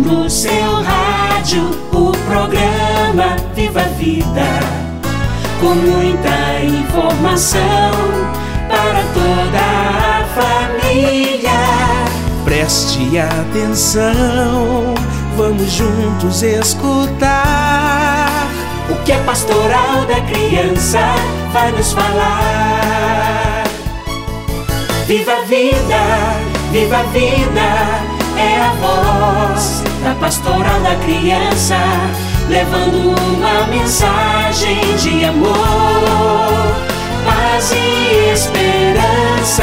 no seu rádio o programa Viva a Vida, com muita informação para toda a família. Preste atenção, vamos juntos escutar o que a Pastoral da Criança vai nos falar. Viva a vida, viva a vida, é a voz da Pastoral da Criança, levando uma mensagem de amor, paz e esperança.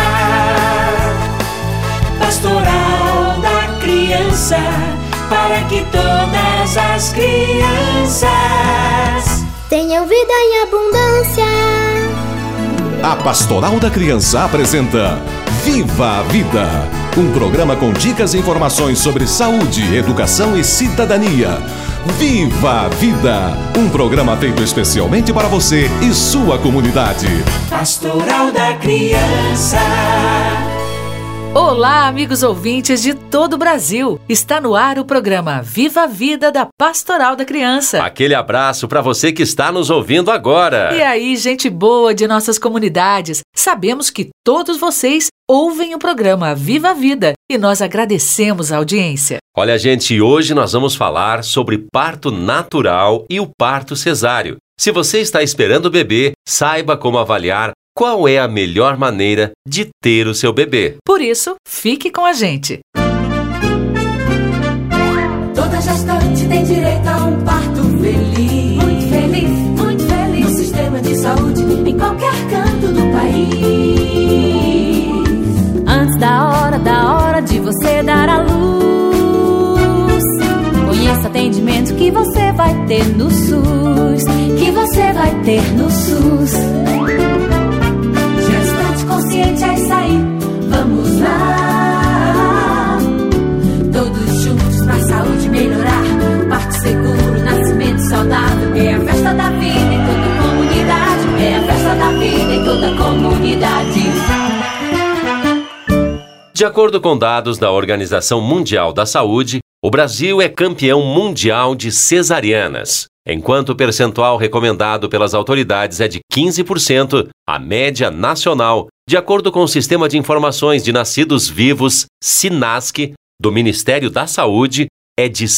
Pastoral da Criança, para que todas as crianças tenham vida em abundância. A Pastoral da Criança apresenta Viva a Vida, um programa com dicas e informações sobre saúde, educação e cidadania. Viva a Vida, um programa feito especialmente para você e sua comunidade. Pastoral da Criança. Olá, amigos ouvintes de todo o Brasil. Está no ar o programa Viva a Vida da Pastoral da Criança. Aquele abraço para você que está nos ouvindo agora. E aí, gente boa de nossas comunidades. Sabemos que todos vocês ouvem o programa Viva a Vida e nós agradecemos a audiência. Olha, gente, hoje nós vamos falar sobre parto natural e o parto cesáreo. Se você está esperando o bebê, saiba como avaliar qual é a melhor maneira de ter o seu bebê. Por isso, fique com a gente. Toda gestante tem direito a um parto feliz. Muito feliz, muito feliz. No sistema de saúde, em qualquer canto do país. Antes da hora de você dar à luz, conheça o atendimento que você vai ter no SUS. Que você vai ter no SUS. Consciente é isso aí, vamos lá. Todos juntos pra saúde melhorar. Parto seguro, nascimento saudável. É a festa da vida em toda a comunidade. É a festa da vida em toda a comunidade. De acordo com dados da Organização Mundial da Saúde, o Brasil é campeão mundial de cesarianas. Enquanto o percentual recomendado pelas autoridades é de 15%, a média nacional, de acordo com o Sistema de Informações de Nascidos Vivos, SINASC, do Ministério da Saúde, é de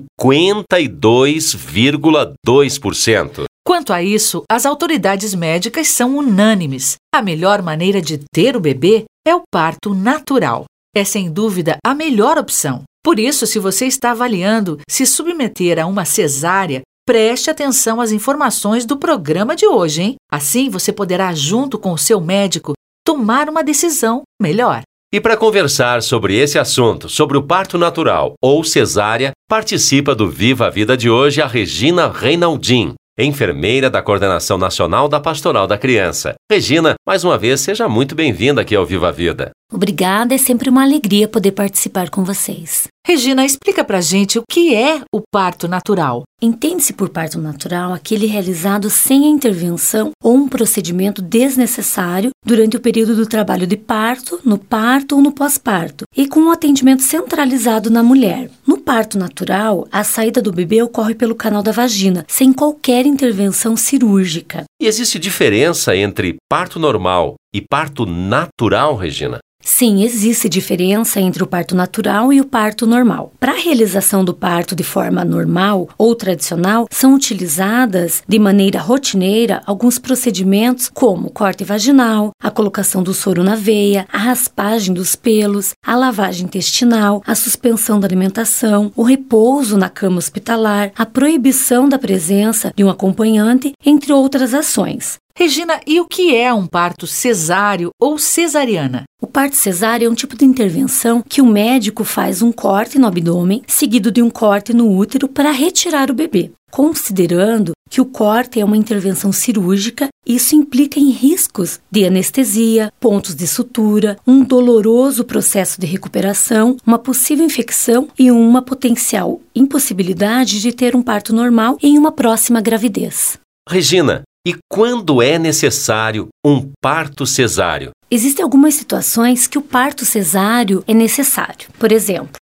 52,2%. Quanto a isso, as autoridades médicas são unânimes. A melhor maneira de ter o bebê é o parto natural. É sem dúvida a melhor opção. Por isso, se você está avaliando se submeter a uma cesárea, preste atenção às informações do programa de hoje, hein? Assim, você poderá, junto com o seu médico, tomar uma decisão melhor. E para conversar sobre esse assunto, sobre o parto natural ou cesárea, participa do Viva a Vida de hoje a Regina Reinaldin, enfermeira da Coordenação Nacional da Pastoral da Criança. Regina, mais uma vez, seja muito bem-vinda aqui ao Viva a Vida. Obrigada, é sempre uma alegria poder participar com vocês. Regina, explica pra gente o que é o parto natural. Entende-se por parto natural aquele realizado sem a intervenção ou um procedimento desnecessário durante o período do trabalho de parto, no parto ou no pós-parto, e com um atendimento centralizado na mulher. No parto natural, a saída do bebê ocorre pelo canal da vagina, sem qualquer intervenção cirúrgica. E existe diferença entre parto normal e parto natural, Regina? Sim, existe diferença entre o parto natural e o parto normal. Para a realização do parto de forma normal ou tradicional, são utilizadas de maneira rotineira alguns procedimentos como corte vaginal, a colocação do soro na veia, a raspagem dos pelos, a lavagem intestinal, a suspensão da alimentação, o repouso na cama hospitalar, a proibição da presença de um acompanhante, entre outras ações. Regina, e o que é um parto cesáreo ou cesariana? O parto cesáreo é um tipo de intervenção que o médico faz um corte no abdômen, seguido de um corte no útero para retirar o bebê. Considerando que o corte é uma intervenção cirúrgica, isso implica em riscos de anestesia, pontos de sutura, um doloroso processo de recuperação, uma possível infecção e uma potencial impossibilidade de ter um parto normal em uma próxima gravidez. Regina, e quando é necessário um parto cesáreo? Existem algumas situações que o parto cesáreo é necessário. Por exemplo,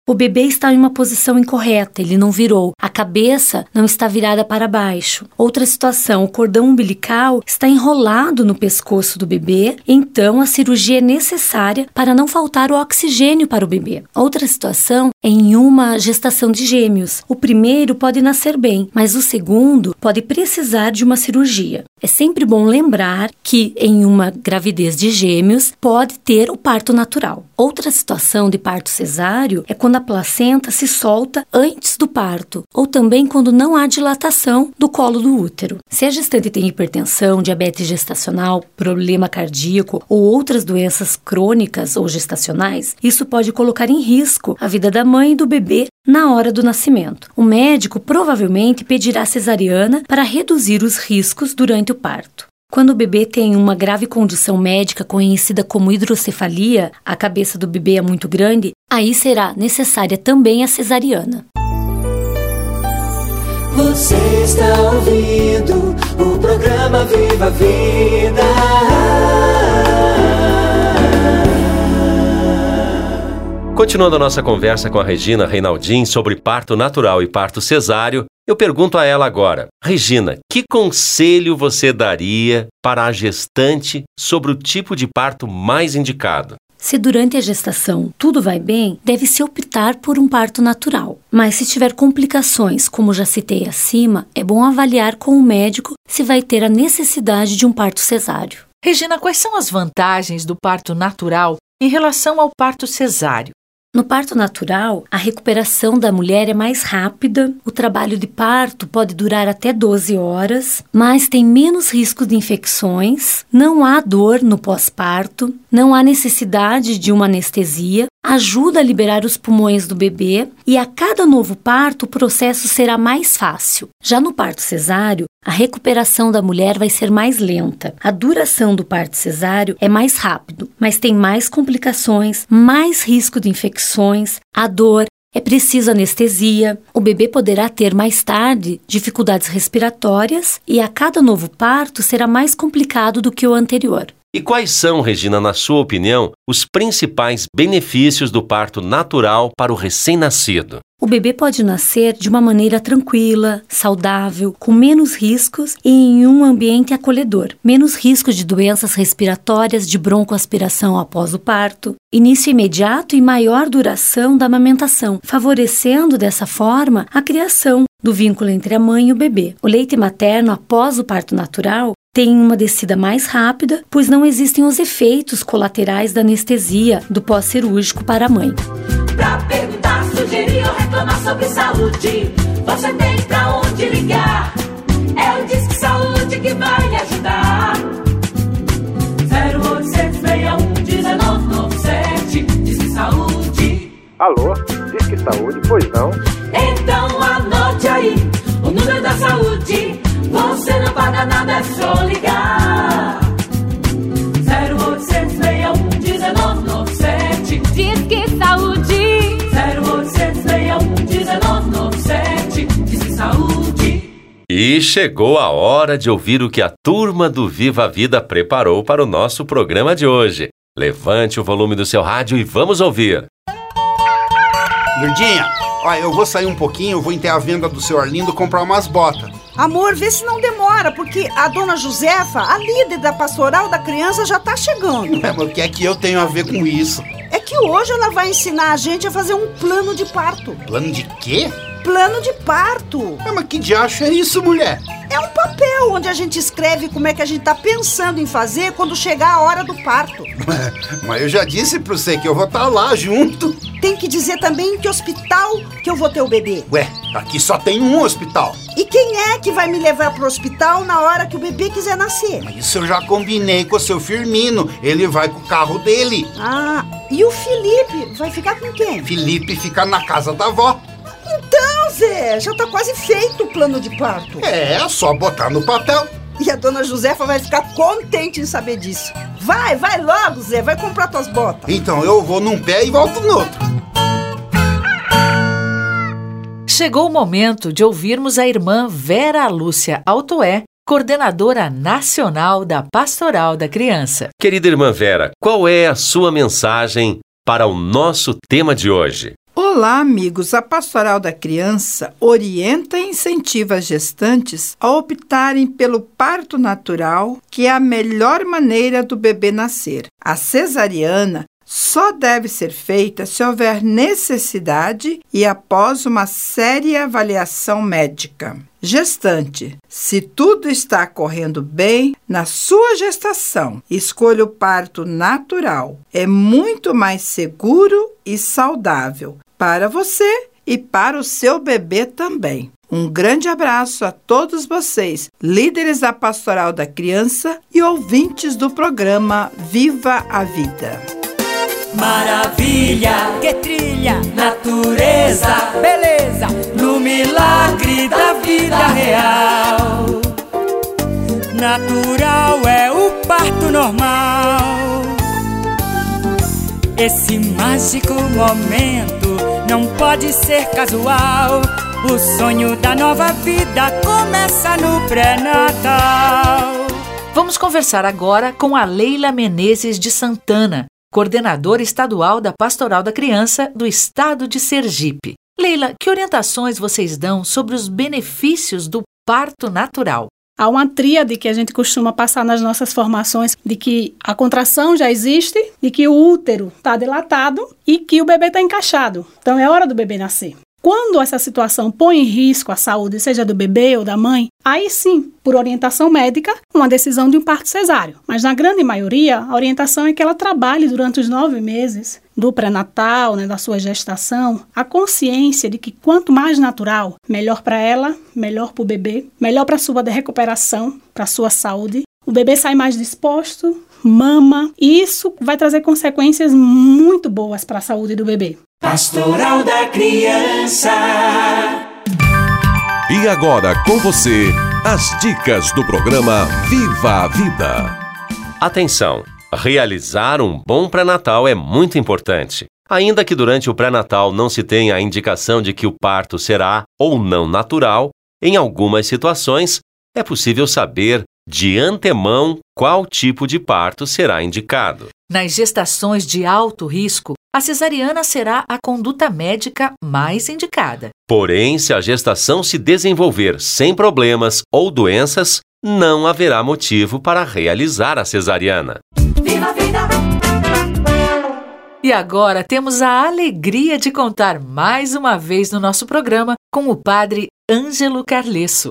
O bebê está em uma posição incorreta, ele não virou. A cabeça não está virada para baixo. Outra situação, o cordão umbilical está enrolado no pescoço do bebê, então a cirurgia é necessária para não faltar o oxigênio para o bebê. Outra situação é em uma gestação de gêmeos. O primeiro pode nascer bem, mas o segundo pode precisar de uma cirurgia. É sempre bom lembrar que em uma gravidez de gêmeos pode ter o parto natural. Outra situação de parto cesáreo é quando a placenta se solta antes do parto, ou também quando não há dilatação do colo do útero. Se a gestante tem hipertensão, diabetes gestacional, problema cardíaco ou outras doenças crônicas ou gestacionais, isso pode colocar em risco a vida da mãe e do bebê na hora do nascimento. O médico provavelmente pedirá cesariana para reduzir os riscos durante o parto. Quando o bebê tem uma grave condição médica conhecida como hidrocefalia, a cabeça do bebê é muito grande, aí será necessária também a cesariana. Você está ouvindo o programa Viva a Vida. Continuando a nossa conversa com a Regina Reinaldin sobre parto natural e parto cesáreo, eu pergunto a ela agora: Regina, que conselho você daria para a gestante sobre o tipo de parto mais indicado? Se durante a gestação tudo vai bem, deve-se optar por um parto natural. Mas se tiver complicações, como já citei acima, é bom avaliar com o médico se vai ter a necessidade de um parto cesáreo. Regina, quais são as vantagens do parto natural em relação ao parto cesáreo? No parto natural, a recuperação da mulher é mais rápida, o trabalho de parto pode durar até 12 horas, mas tem menos risco de infecções, não há dor no pós-parto, não há necessidade de uma anestesia, ajuda a liberar os pulmões do bebê e a cada novo parto o processo será mais fácil. Já no parto cesáreo, a recuperação da mulher vai ser mais lenta. A duração do parto cesáreo é mais rápido, mas tem mais complicações, mais risco de infecções, a dor, é preciso anestesia, o bebê poderá ter mais tarde dificuldades respiratórias e a cada novo parto será mais complicado do que o anterior. E quais são, Regina, na sua opinião, os principais benefícios do parto natural para o recém-nascido? O bebê pode nascer de uma maneira tranquila, saudável, com menos riscos e em um ambiente acolhedor. Menos risco de doenças respiratórias, de broncoaspiração após o parto. Início imediato e maior duração da amamentação, favorecendo dessa forma a criação do vínculo entre a mãe e o bebê. O leite materno após o parto natural tem uma descida mais rápida, pois não existem os efeitos colaterais da anestesia do pós-cirúrgico para a mãe. Pra perguntar, sugerir ou reclamar sobre saúde, você tem pra onde ligar. É o Disque Saúde que vai lhe ajudar. 0800 61 1997, Disque Saúde. Alô, Disque Saúde, pois não? Então anote aí o número da saúde. Você não paga nada, é só ligar. 0800 61 1997, Disque Saúde. 0800 61 1997, Disque Saúde. E chegou a hora de ouvir o que a turma do Viva a Vida preparou para o nosso programa de hoje. Levante o volume do seu rádio e vamos ouvir. Lurdinha, olha, eu vou sair um pouquinho, vou até a venda do seu Arlindo comprar umas botas. Amor, vê se não demora, porque a dona Josefa, a líder da Pastoral da Criança, já tá chegando. Mas o que é que eu tenho a ver com isso? É que hoje ela vai ensinar a gente a fazer um plano de parto. Plano de quê? Plano de parto. Mas que diacho é isso, mulher? É um papel onde a gente escreve como é que a gente tá pensando em fazer quando chegar a hora do parto. Mas eu já disse pra você que eu vou estar lá junto. Tem que dizer também em que hospital que eu vou ter o bebê. Ué, aqui só tem um hospital. E quem é que vai me levar pro hospital na hora que o bebê quiser nascer? Mas isso eu já combinei com o seu Firmino. Ele vai com o carro dele. Ah, e o Felipe vai ficar com quem? Felipe fica na casa da avó. Então, Zé, já tá quase feito o plano de parto. É, só botar no papel. E a dona Josefa vai ficar contente em saber disso. Vai logo, Zé, vai comprar tuas botas. Então eu vou num pé e volto no outro. Chegou o momento de ouvirmos a irmã Vera Lúcia Altoé, coordenadora nacional da Pastoral da Criança. Querida irmã Vera, qual é a sua mensagem para o nosso tema de hoje? Olá, amigos! A Pastoral da Criança orienta e incentiva as gestantes a optarem pelo parto natural, que é a melhor maneira do bebê nascer. A cesariana só deve ser feita se houver necessidade e após uma séria avaliação médica. Gestante, se tudo está correndo bem na sua gestação, escolha o parto natural. É muito mais seguro e saudável para você e para o seu bebê também. Um grande abraço a todos vocês, líderes da Pastoral da Criança e ouvintes do programa Viva a Vida. Maravilha, que trilha, natureza, beleza, no milagre da vida real. Natural é o parto normal. Esse mágico momento não pode ser casual. O sonho da nova vida começa no pré-natal. Vamos conversar agora com a Leila Menezes de Santana, coordenadora estadual da Pastoral da Criança do estado de Sergipe. Leila, que orientações vocês dão sobre os benefícios do parto natural? Há uma tríade que a gente costuma passar nas nossas formações, de que a contração já existe, de que o útero está dilatado e que o bebê está encaixado. Então é hora do bebê nascer. Quando essa situação põe em risco a saúde, seja do bebê ou da mãe, aí sim, por orientação médica, uma decisão de um parto cesáreo. Mas na grande maioria, a orientação é que ela trabalhe durante os 9 meses do pré-natal, da sua gestação, a consciência de que quanto mais natural, melhor para ela, melhor para o bebê, melhor para a sua recuperação, para a sua saúde. O bebê sai mais disposto, mama, e isso vai trazer consequências muito boas para a saúde do bebê. Pastoral da Criança. E agora com você, as dicas do programa Viva a Vida. Atenção! Realizar um bom pré-natal é muito importante. Ainda que durante o pré-natal não se tenha a indicação de que o parto será ou não natural, em algumas situações é possível saber de antemão qual tipo de parto será indicado. Nas gestações de alto risco, a cesariana será a conduta médica mais indicada. Porém, se a gestação se desenvolver sem problemas ou doenças, não haverá motivo para realizar a cesariana. Viva a vida! E agora temos a alegria de contar mais uma vez no nosso programa com o padre Ângelo Carlesso.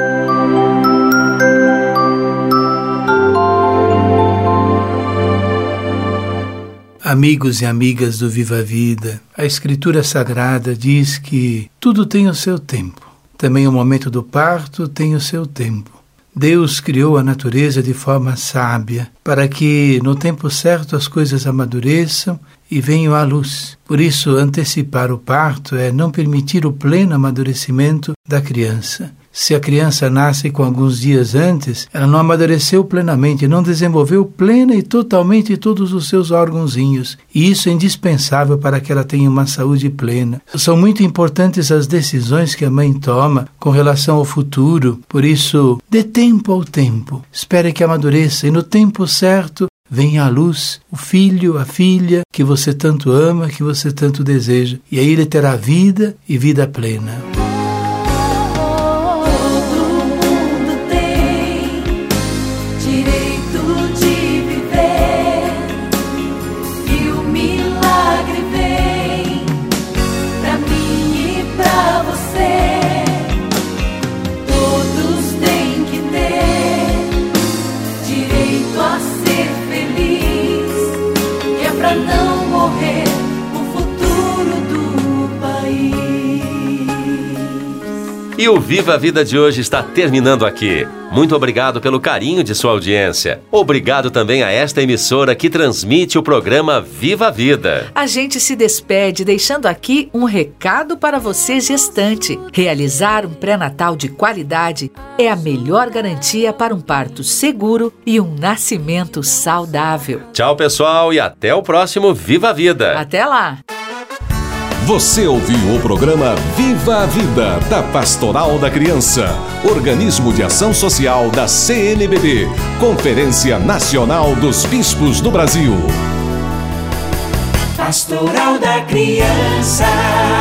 Amigos e amigas do Viva a Vida, a Escritura Sagrada diz que tudo tem o seu tempo. Também o momento do parto tem o seu tempo. Deus criou a natureza de forma sábia, para que no tempo certo as coisas amadureçam e venham à luz. Por isso, antecipar o parto é não permitir o pleno amadurecimento da criança. Se a criança nasce com alguns dias antes, ela não amadureceu plenamente, não desenvolveu plena e totalmente todos os seus órgãozinhos. E isso é indispensável para que ela tenha uma saúde plena. São muito importantes as decisões que a mãe toma com relação ao futuro. Por isso, dê tempo ao tempo. Espere que amadureça e no tempo certo venha à luz o filho, a filha que você tanto ama, que você tanto deseja. E aí ele terá vida e vida plena. E o Viva a Vida de hoje está terminando aqui. Muito obrigado pelo carinho de sua audiência. Obrigado também a esta emissora que transmite o programa Viva a Vida. A gente se despede deixando aqui um recado para você, gestante. Realizar um pré-natal de qualidade é a melhor garantia para um parto seguro e um nascimento saudável. Tchau, pessoal, e até o próximo Viva a Vida. Até lá! Você ouviu o programa Viva a Vida, da Pastoral da Criança, organismo de ação social da CNBB, Conferência Nacional dos Bispos do Brasil. Pastoral da Criança.